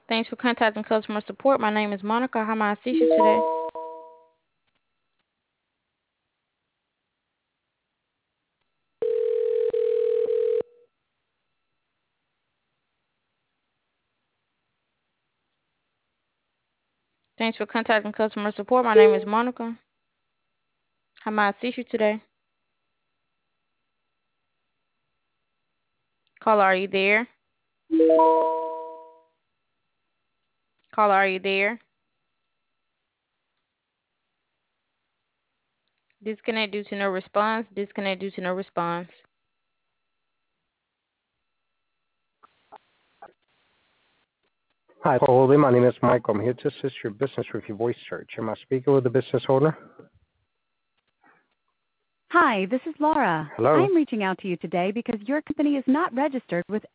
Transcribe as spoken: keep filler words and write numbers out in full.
Thanks for contacting customer support. My name is Monica. How may I assist you today? Thanks for contacting customer support. My name is Monica. How may I assist you today? Caller, are you there? Caller, are you there? Disconnect due to no response. Disconnect due to no response. Hi, Holy. My name is Michael. I'm here to assist your business with your voice search. Am I speaking with the business owner? Hi, this is Laura. Hello? I'm reaching out to you today because your company is not registered with